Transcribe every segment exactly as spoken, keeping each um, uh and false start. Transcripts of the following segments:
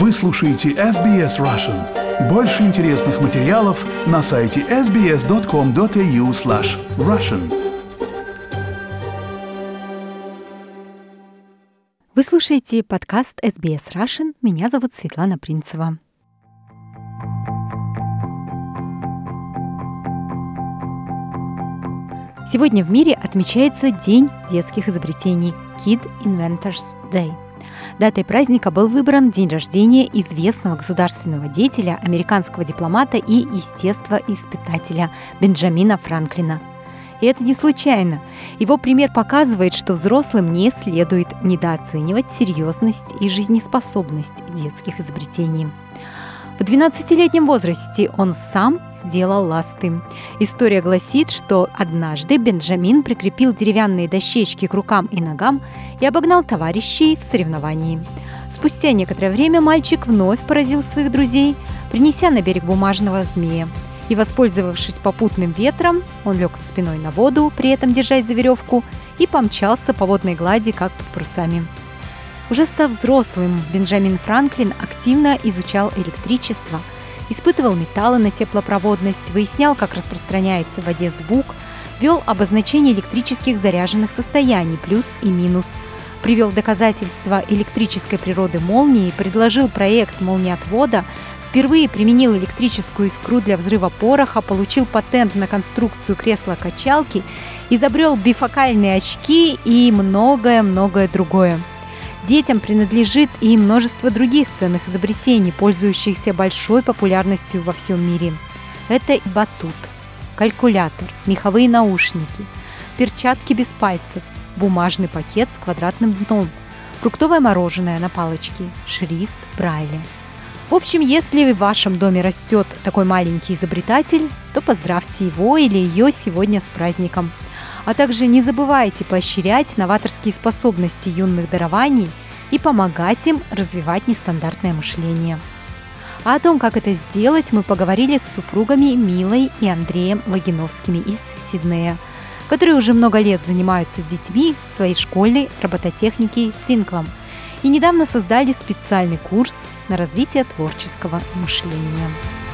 Вы слушаете эс би эс Russian. Больше интересных материалов на сайте эс би эс точка ком точка эй ю слэш Russian. Вы слушаете подкаст эс би эс Russian. Меня зовут Светлана Принцева. Сегодня в мире отмечается День детских изобретений – Kid Inventors Day. Датой праздника был выбран день рождения известного государственного деятеля, американского дипломата и естествоиспытателя Бенджамина Франклина. И это не случайно. Его пример показывает, что взрослым не следует недооценивать серьезность и жизнеспособность детских изобретений. В двенадцатилетнем возрасте он сам сделал ласты. История гласит, что однажды Бенджамин прикрепил деревянные дощечки к рукам и ногам и обогнал товарищей в соревновании. Спустя некоторое время мальчик вновь поразил своих друзей, принеся на берег бумажного змея. И, воспользовавшись попутным ветром, он лег спиной на воду, при этом держась за веревку, и помчался по водной глади, как под парусами. Уже став взрослым, Бенджамин Франклин активно изучал электричество, испытывал металлы на теплопроводность, выяснял, как распространяется в воде звук, вел обозначение электрических заряженных состояний плюс и минус, привел доказательства электрической природы молнии, предложил проект молниеотвода, впервые применил электрическую искру для взрыва пороха, получил патент на конструкцию кресла-качалки, изобрел бифокальные очки и многое-многое другое. Детям принадлежит и множество других ценных изобретений, пользующихся большой популярностью во всем мире. Это батут, калькулятор, меховые наушники, перчатки без пальцев, бумажный пакет с квадратным дном, фруктовое мороженое на палочке, шрифт Брайля. В общем, если в вашем доме растет такой маленький изобретатель, то поздравьте его или ее сегодня с праздником. А также не забывайте поощрять новаторские способности юных дарований и помогать им развивать нестандартное мышление. А о том, как это сделать, мы поговорили с супругами Милой и Андреем Логиновскими из Сиднея, которые уже много лет занимаются с детьми в своей школьной робототехнике Тинклом и недавно создали специальный курс на развитие творческого мышления.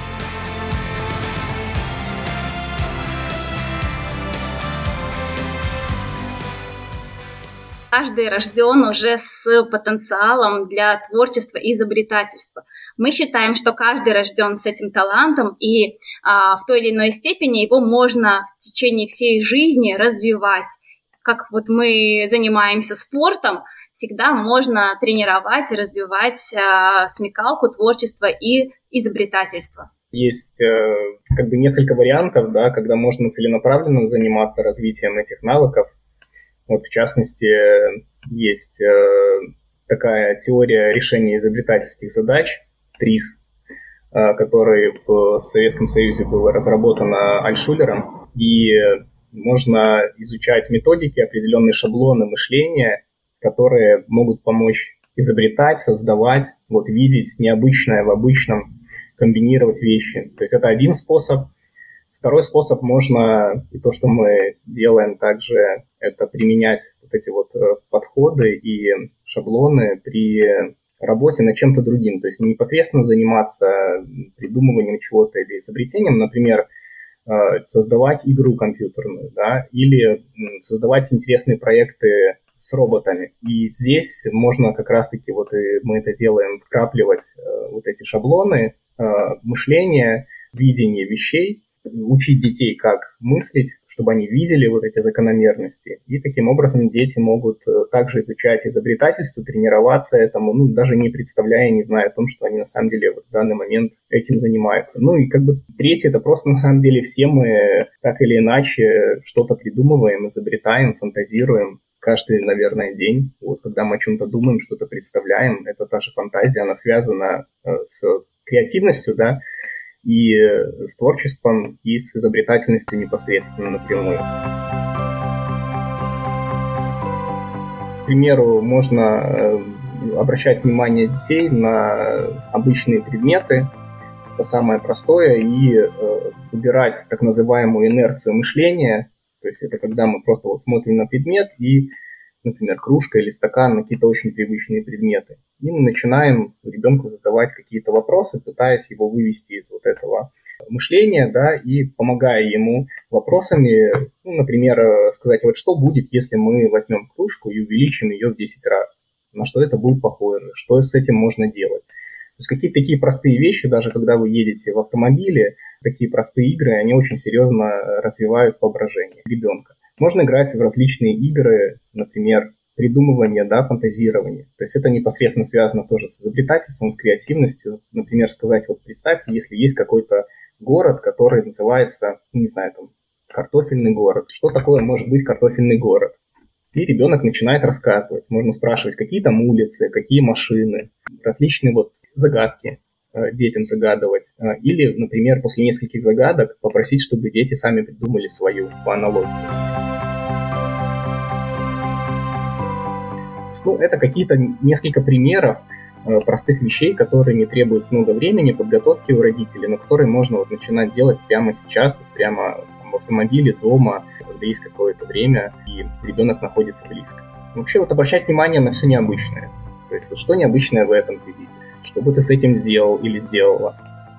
Каждый рожден уже с потенциалом для творчества и изобретательства. Мы считаем, что каждый рожден с этим талантом, и а, в той или иной степени его можно в течение всей жизни развивать. Как вот мы занимаемся спортом, всегда можно тренировать и развивать а, смекалку, творчество и изобретательство. Есть э, как бы несколько вариантов, да, когда можно целенаправленно заниматься развитием этих навыков. Вот, в частности, есть э, такая теория решения изобретательских задач, ТРИЗ, э, которая в Советском Союзе была разработана Альтшулером, и можно изучать методики, определенные шаблоны мышления, которые могут помочь изобретать, создавать, вот, видеть необычное в обычном, комбинировать вещи. То есть это один способ. Второй способ можно, и то, что мы делаем также, это применять вот эти вот подходы и шаблоны при работе над чем-то другим. То есть не непосредственно заниматься придумыванием чего-то или изобретением, например, создавать игру компьютерную, да, или создавать интересные проекты с роботами. И здесь можно как раз-таки, вот и мы это делаем, вкрапливать вот эти шаблоны мышления, видения вещей, учить детей, как мыслить, чтобы они видели вот эти закономерности. И таким образом дети могут также изучать изобретательство, тренироваться этому, ну, даже не представляя, не зная о том, что они на самом деле вот в данный момент этим занимаются. Ну и как бы третье, это просто на самом деле все мы так или иначе что-то придумываем, изобретаем, фантазируем. Каждый, наверное, день, вот, когда мы о чем-то думаем, что-то представляем, это та же фантазия, она связана э, с креативностью, да, и с творчеством, и с изобретательностью непосредственно напрямую. К примеру, можно обращать внимание детей на обычные предметы, это самое простое, и выбирать так называемую инерцию мышления, то есть это когда мы просто вот смотрим на предмет и например, кружка или стакан на какие-то очень привычные предметы. И мы начинаем ребенку задавать какие-то вопросы, пытаясь его вывести из вот этого мышления, да, и помогая ему вопросами, ну, например, сказать, вот что будет, если мы возьмем кружку и увеличим ее в десять раз, на что это будет похоже, что с этим можно делать. То есть какие-то такие простые вещи, даже когда вы едете в автомобиле, такие простые игры, они очень серьезно развивают воображение ребенка. Можно играть в различные игры, например, придумывание, да, фантазирование. То есть это непосредственно связано тоже с изобретательством, с креативностью. Например, сказать, вот представьте, если есть какой-то город, который называется, не знаю, там, картофельный город. Что такое может быть картофельный город? И ребенок начинает рассказывать. Можно спрашивать, какие там улицы, какие машины, различные вот загадки э, детям загадывать. Э, или, например, после нескольких загадок попросить, чтобы дети сами придумали свою по аналогии. Ну, это какие-то несколько примеров э, простых вещей, которые не требуют много времени, подготовки у родителей, но которые можно вот начинать делать прямо сейчас, вот прямо там, в автомобиле, дома, когда есть какое-то время, и ребенок находится близко. Вообще вот обращать внимание на все необычное. То есть вот что необычное в этом ты видишь, что бы ты с этим сделал или сделала.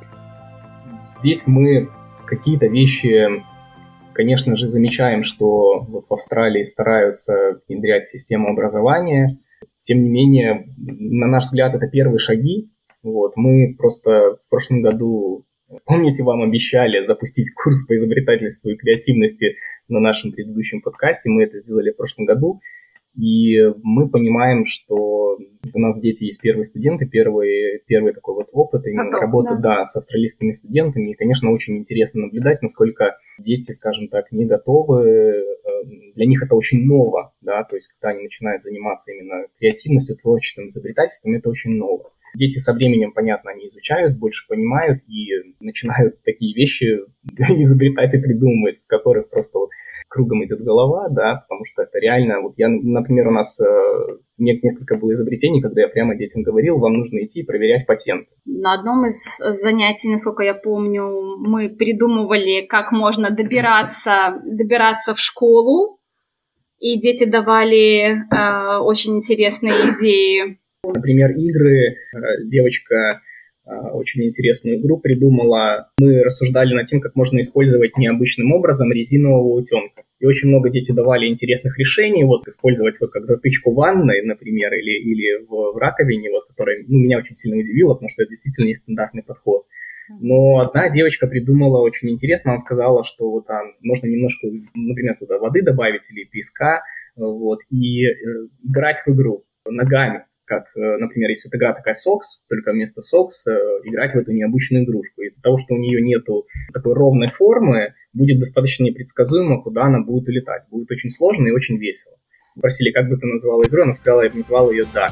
Здесь мы какие-то вещи, конечно же, замечаем, что вот в Австралии стараются внедрять в систему образования. Тем не менее, на наш взгляд, это первые шаги. Вот. Мы просто в прошлом году, помните, вам обещали запустить курс по изобретательству и креативности на нашем предыдущем подкасте. Мы это сделали в прошлом году. И мы понимаем, что у нас дети есть первые студенты, первый, первый такой вот опыт именно Потом, работы да. Да, с австралийскими студентами. И, конечно, очень интересно наблюдать, насколько дети, скажем так, не готовы. Для них это очень ново, да, то есть когда они начинают заниматься именно креативностью, творчеством, изобретательством, это очень ново. Дети со временем, понятно, они изучают, больше понимают и начинают такие вещи изобретать и придумывать, с которых просто вот кругом идет голова, да, потому что это реально, вот я, например, у нас э, несколько было изобретений, когда я прямо детям говорил, вам нужно идти и проверять патент. На одном из занятий, насколько я помню, мы придумывали, как можно добираться, добираться в школу, и дети давали э, очень интересные идеи. Например, игры, девочка очень интересную игру придумала. Мы рассуждали над тем, как можно использовать необычным образом резинового утенка. И очень много дети давали интересных решений, вот использовать вот как затычку в ванной, например, или, или в, в раковине, вот, которая ну, меня очень сильно удивила, потому что это действительно нестандартный подход. Но одна девочка придумала очень интересно, она сказала, что вот там можно немножко, например, туда воды добавить или песка, вот, и э, играть в игру ногами. Как, например, есть вот игра такая Сокс, только вместо Сокс э, играть в эту необычную игрушку. Из-за того, что у нее нету такой ровной формы, будет достаточно непредсказуемо, куда она будет улетать. Будет очень сложно и очень весело. Просили, как бы ты назвала игру, она сказала, я бы назвала ее Darts.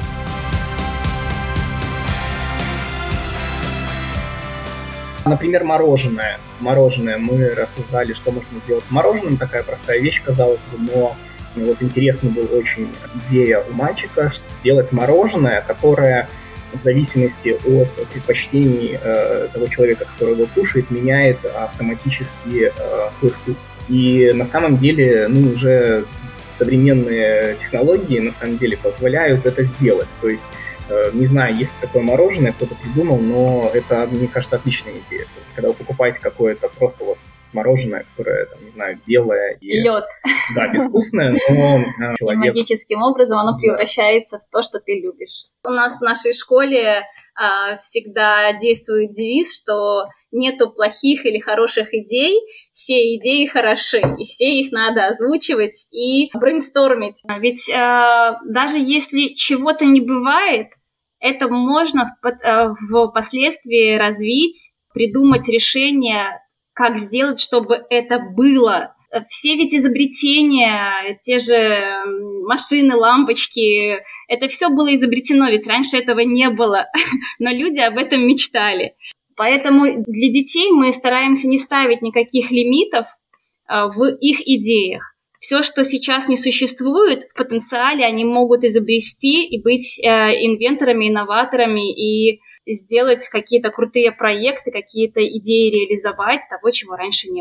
Например, мороженое. Мороженое. Мы рассуждали, что можно сделать с мороженым. Такая простая вещь, казалось бы, но вот интересна была очень идея у мальчика сделать мороженое, которое в зависимости от предпочтений э, того человека, который его кушает, меняет автоматически э, свой вкус. И на самом деле, ну, уже современные технологии на самом деле позволяют это сделать. То есть, э, не знаю, есть ли такое мороженое, кто-то придумал, но это, мне кажется, отличная идея. То есть, когда вы покупаете какое-то просто вот мороженое, которое, там, не знаю, белое. И, лед. Да, безвкусное, но э, человек... И магическим образом оно превращается в то, что ты любишь. У нас в нашей школе э, всегда действует девиз, что нету плохих или хороших идей, все идеи хороши, и все их надо озвучивать и брейнстормить. Ведь э, даже если чего-то не бывает, это можно в, э, впоследствии развить, придумать решение, как сделать, чтобы это было. Все ведь изобретения, те же машины, лампочки, это все было изобретено, ведь раньше этого не было, но люди об этом мечтали. Поэтому для детей мы стараемся не ставить никаких лимитов в их идеях. Все, что сейчас не существует, в потенциале они могут изобрести и быть инвенторами, инноваторами и сделать какие-то крутые проекты, какие-то идеи реализовать, того, чего раньше не было.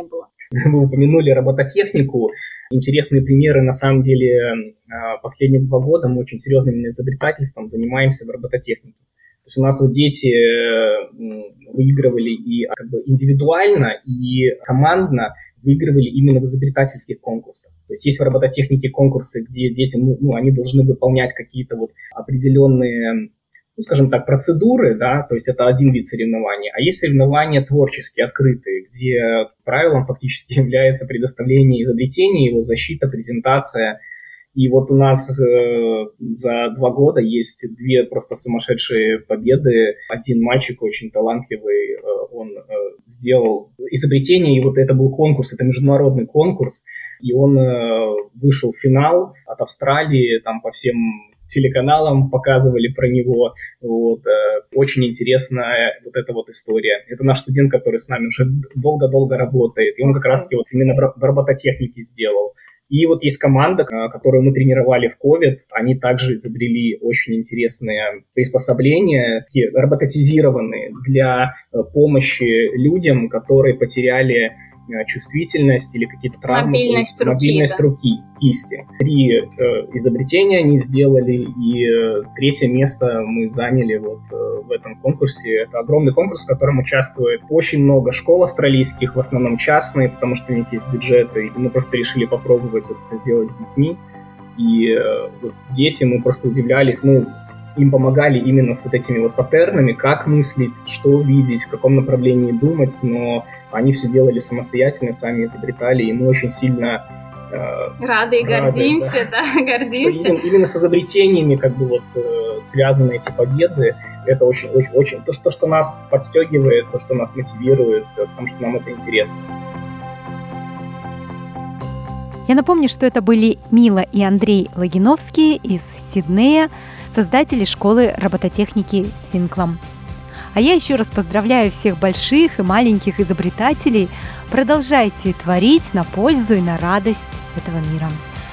Вы упомянули робототехнику. Интересные примеры, на самом деле, последние два года мы очень серьезным изобретательством занимаемся в робототехнике. То есть у нас вот дети выигрывали и как бы индивидуально, и командно выигрывали именно в изобретательских конкурсах. То есть есть в робототехнике конкурсы, где дети, ну, ну они должны выполнять какие-то вот определенные, ну, скажем так, процедуры, да, то есть это один вид соревнований. А есть соревнования творческие, открытые, где правилом фактически является предоставление изобретения, его защита, презентация. И вот у нас э, за два года есть две просто сумасшедшие победы. Один мальчик очень талантливый, э, он э, сделал изобретение, и вот это был конкурс, это международный конкурс, и он э, вышел в финал от Австралии, там по всем телеканалам показывали про него. Вот, э, очень интересная вот эта вот история. Это наш студент, который с нами уже долго-долго работает, и он как раз-таки вот именно в робототехнике сделал. И вот есть команда, которую мы тренировали в ковид, они также изобрели очень интересные приспособления, такие роботизированные для помощи людям, которые потеряли чувствительность или какие-то травмы. Мобильность руки. Мобильность да. руки, кисти. Три э, изобретения они сделали, и э, третье место мы заняли вот э, в этом конкурсе. Это огромный конкурс, в котором участвует очень много школ австралийских, в основном частные, потому что у них есть бюджеты, и мы просто решили попробовать вот это сделать с детьми. И э, вот дети, мы просто удивлялись, мы им помогали именно с вот этими вот паттернами, как мыслить, что увидеть, в каком направлении думать, но они все делали самостоятельно, сами изобретали, и мы очень сильно э, рады и рады, гордимся, да, да гордимся. Именно, именно с изобретениями как бы вот э, связаны эти победы. Это очень, очень, очень то, что, что нас подстегивает, то, что нас мотивирует, потому что нам это интересно. Я напомню, что это были Мила и Андрей Логиновские из Сиднея, создатели школы робототехники Финклам. А я еще раз поздравляю всех больших и маленьких изобретателей. Продолжайте творить на пользу и на радость этого мира.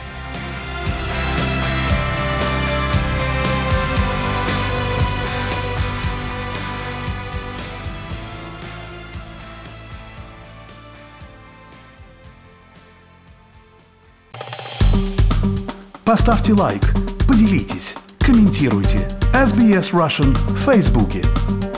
Поставьте лайк, поделитесь, комментируйте. эс би эс Russian в Фейсбуке.